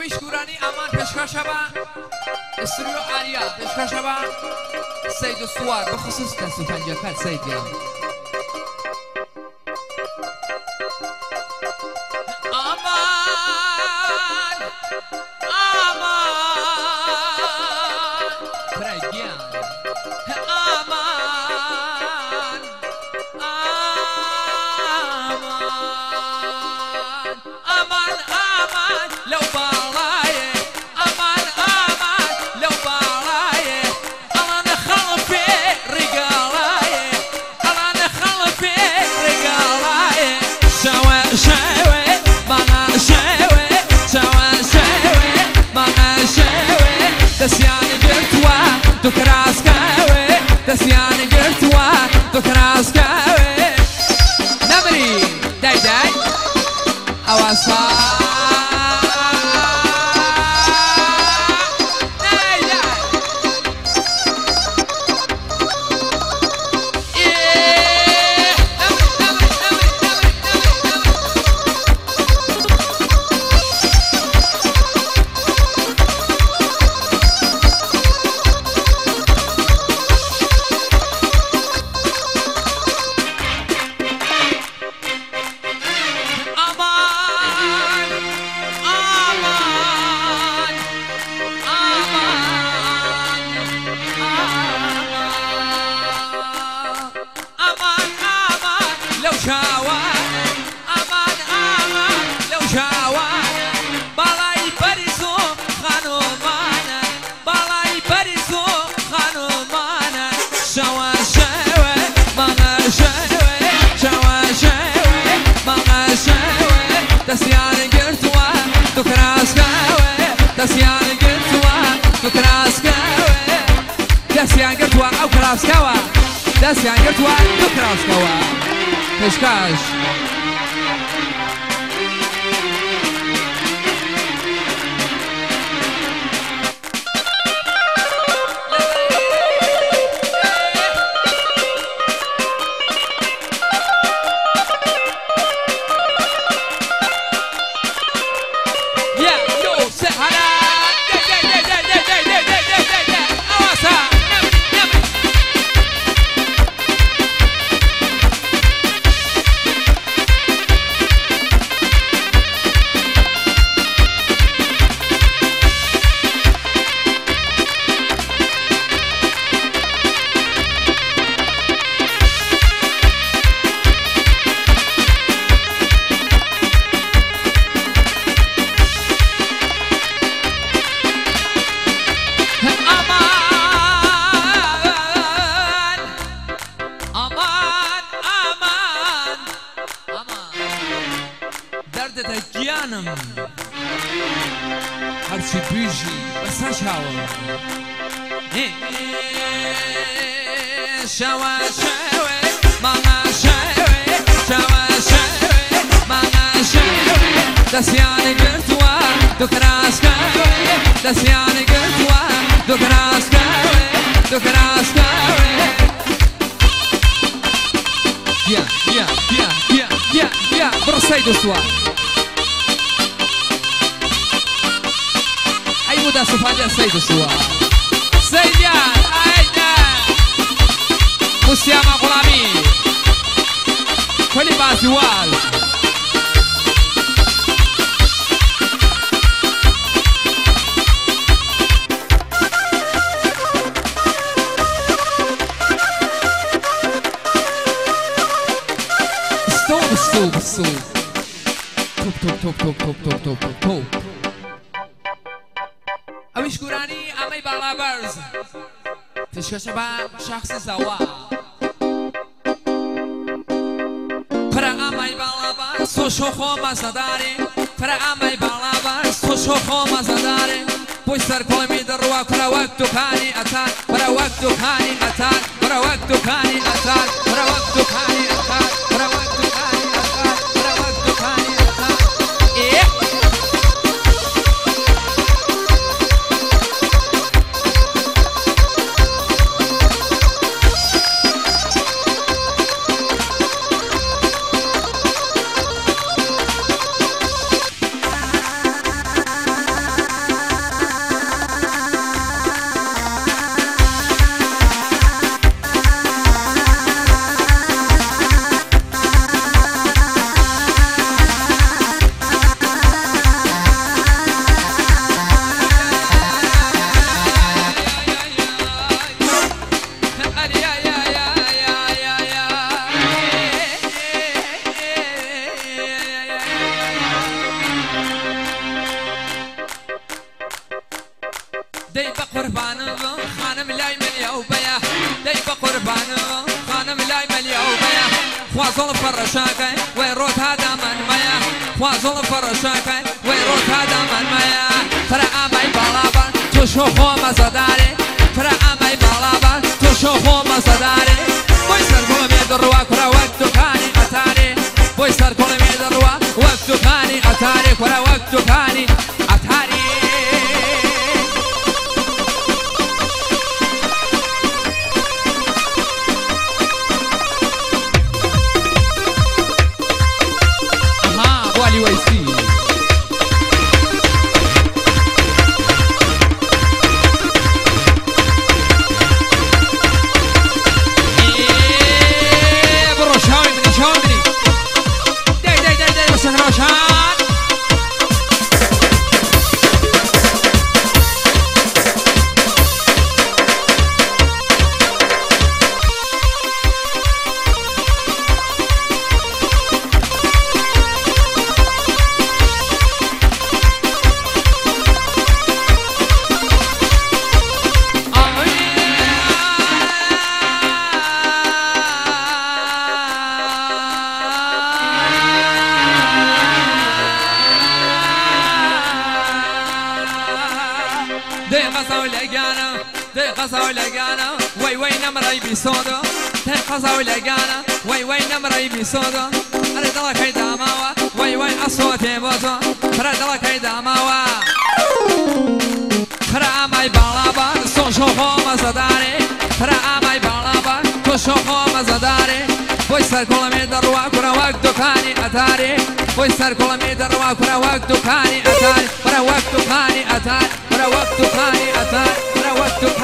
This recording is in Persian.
اویش گورانی امان پشکاشه با استریو آریا پشکاشه با سید و سوار بخصوص دستو پنجه کت سید گرم امان امان پرگیان امان امان امان امان لو بالايه امان امان لو بالايه انا خلفي رجالايه انا خلفي رجالايه شوي شوي ما شوي شوي شوي ما شوي دسياني قرتوا دكراسكاوي دسياني قرتوا دكراسكاوي نمري داي داي أواسا دسیان گرتوا تو کراسکاوه دسیان گرتوا تو کراسکاوه دسیان گرتوا او کراسکاوه دسیان گرتوا تو کراسکاوه پشکاش هرچی بیجی بسر شاور شوا شوی مانا شوی شوا شوی مانا شوی دسیان گرتوا دو کراسکاوی دسیان گرتوا دو کراسکاوی دو کراسکاوی بیا بیا بیا بیا بیا بیا برو سید و سوار muda sufanya Said Sua Saidian Aida Musiama Gulami Koli Baziwal Stop stop stop Top top top top top top top top اویش گورانی امی بالا برز تشکشه با شخص زوا پر امی بالا برز تو شوخو مزداری پر امی بالا برز تو شوخو مزداری پوش سر کلمی در روا پر وقت کانی اتار پر وقت کانی اتار پر وقت کانی اتار پر وقت کانی اتار پر وقت کانی اتار پر وقت کانی اتار قربانم خانم لای ملیا و بیا دای بقربانم خانم لای ملیا و بیا خوازل فرشاکای و روت هذا من مایا خوازل فرشاکای و روت هذا من مایا ترى امای بالابا تو شو خو مزداری ترى امای بالابا تو شو خو مزداری وای سر کلم دروا کرا وقت کانی اتاری وای سر کلم دروا وقت کانی اتاری کرا وقت کانی اتاری وای وای نمرای بی سودا ته قزاوی لگانا وای وای نمرای بی سودا اره دلا کای داماوا وای وای اصوتی بازا اره دلا کای داماوا اره امای بالابا سو شوخو مزداری اره امای بالابا تو شوخو مزداری وای سر کلمی دروا کرا وقت دکانی اتاری وای سر کلمی دروا کرا وقت دکانی اتاری کرا وقت دکانی اتاری کرا وقت دکانی اتاری کرا وقت